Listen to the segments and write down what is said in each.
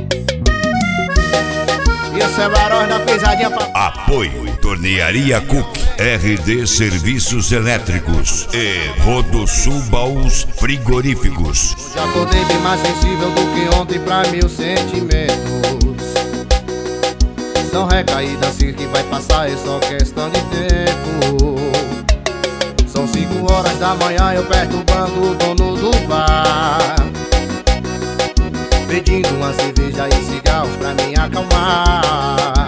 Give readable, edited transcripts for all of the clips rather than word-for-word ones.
E o Cebaróis da pisadinha pra... Apoio Tornearia Cook, RD Serviços Elétricos e Rodosul Baús Frigoríficos. Já acordei bem mais sensível do que ontem pra meus sentimentos. São recaídas que vai passar, é só questão de tempo. São 5 horas da manhã, eu perturbando o dono do bar, pedindo uma cerveja e cigarros pra me acalmar.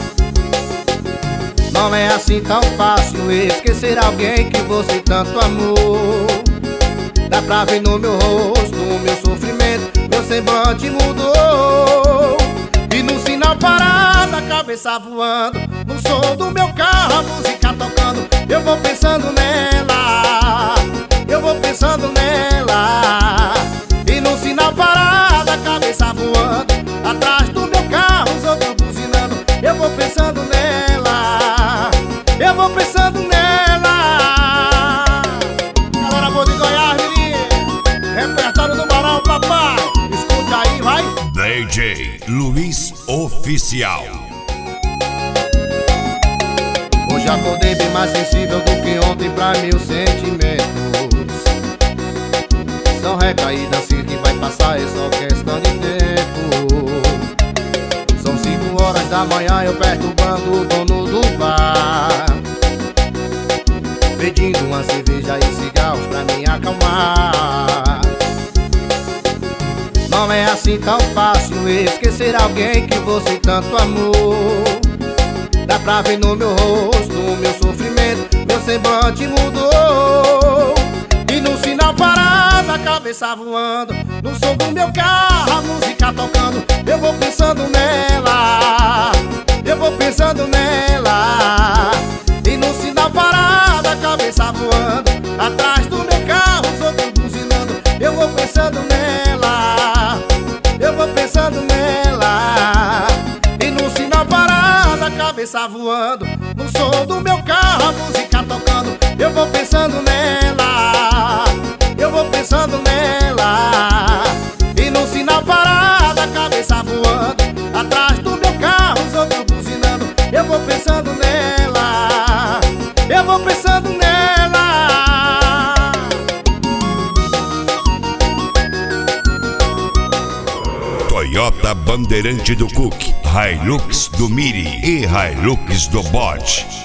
Não é assim tão fácil esquecer alguém que você tanto amou. Dá pra ver no meu rosto o meu sofrimento, meu semblante mudou. E no sinal parado, a cabeça voando, no som do meu carro, a música tocando. Eu vou pensando nela, eu vou pensando nela. E no sinal parado, a cabeça voando, atrás do meu carro, os outros buzinando. Eu vou pensando nela, eu vou pensando nela. Galera boa de Goiás, menino, repertório do Moral, papai. Escuta aí, vai. DJ Luiz Oficial. Hoje acordei bem mais sensível do que ontem pra meus sentimentos. São recaídas que vai passar, é só questão de tempo. São 5 horas da manhã, eu perturbando o dono do bar, pedindo uma cerveja e cigarros pra me acalmar. Não é assim tão fácil esquecer alguém que você tanto amou. Dá pra ver no meu rosto o meu sofrimento, meu semblante mudou. E no sinal parado, a cabeça voando, no som do meu carro, a música tocando. Eu vou pensando nela, eu vou pensando nela. E no sinal parado, a cabeça voando, atrás do meu carro, os outros buzinando. Eu vou pensando nela, eu vou pensando nela. E no sinal parado, a cabeça voando, no som do meu carro, a música tocando. Eu vou pensando nela, eu vou pensando nela. E no sinal parado, a cabeça voando, atrás do meu carro, os outros buzinando. Eu vou pensando nela, eu vou pensando nela. Toyota Bandeirante do Cook, Hilux do Miri e Hilux do Bot.